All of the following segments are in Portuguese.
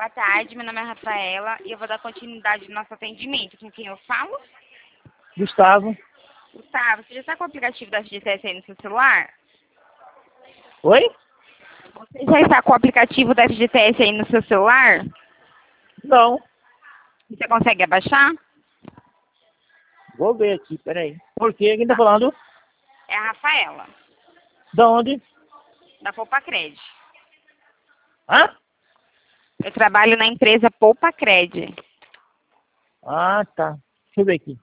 Boa tarde, meu nome é Rafaela e eu vou dar continuidade no nosso atendimento. Com quem eu falo? Gustavo. Gustavo, você já está com o aplicativo da FGTS aí no seu celular? Oi? Você já está com o aplicativo da FGTS aí no seu celular? Não. Você consegue abaixar? Vou ver aqui, peraí. Por quê? Quem tá falando? É a Rafaela, Da onde? da Poupacred. Hã? Eu trabalho na empresa Poupacred. Ah, tá. Deixa eu ver aqui.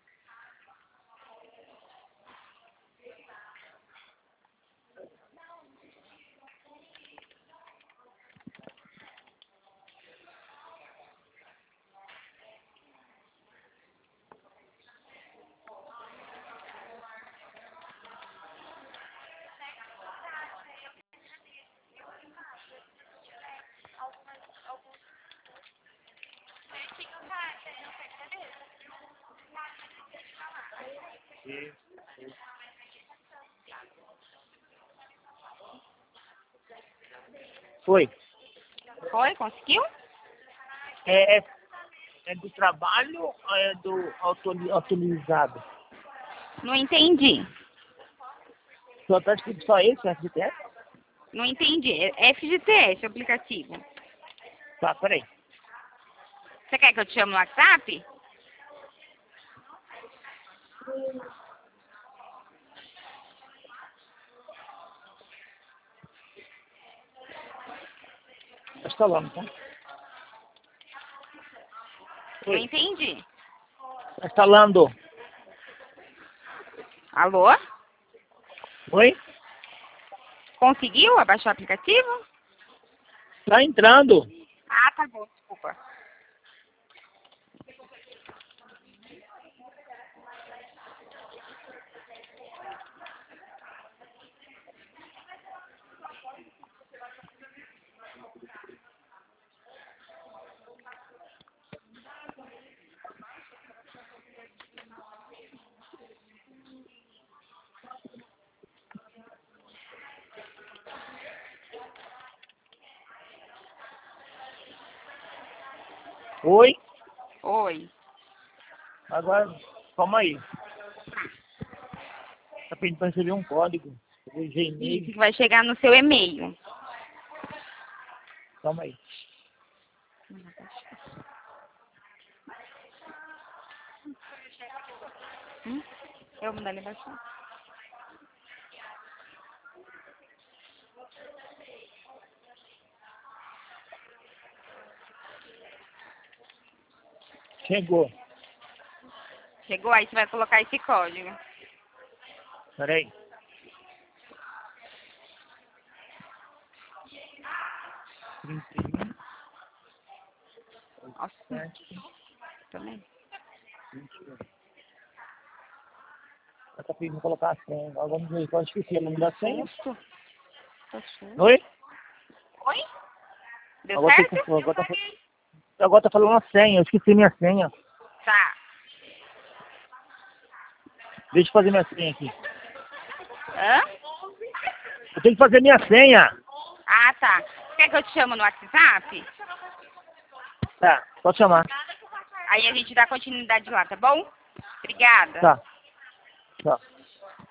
Foi. Foi? Conseguiu? É do trabalho ou é do autorizado? Não entendi. Só tá escrito só esse, FGTS? Não entendi. É FGTS, o aplicativo. Tá, peraí. Você quer que eu te chame no WhatsApp? Tá instalando, tá? Não Oi. entendi. Tá instalando. Alô? Oi? Conseguiu abaixar o aplicativo? Tá entrando. Ah, tá bom, desculpa. Oi? Oi. Agora, calma aí. Tá pedindo pra receber um código. O Gmail. Isso que vai chegar no seu e-mail. Calma aí. Eu vou mandar ele baixar. Chegou. Chegou? Aí você vai colocar esse código. Peraí. Nossa, também. Ela tá pedindo colocar a senha. Agora vamos ver. Eu esqueci o nome da senha. Susto. Tô susto. Oi? Oi? Deu Agora, certo? agora tá falando a senha. Eu esqueci minha senha. Tá. Deixa eu fazer minha senha aqui. Hã? Eu tenho que fazer minha senha. Ah, tá. Quer que eu te chamo no WhatsApp? Tá, pode chamar. Aí a gente dá continuidade lá, tá bom? Obrigada. Tá. Tá.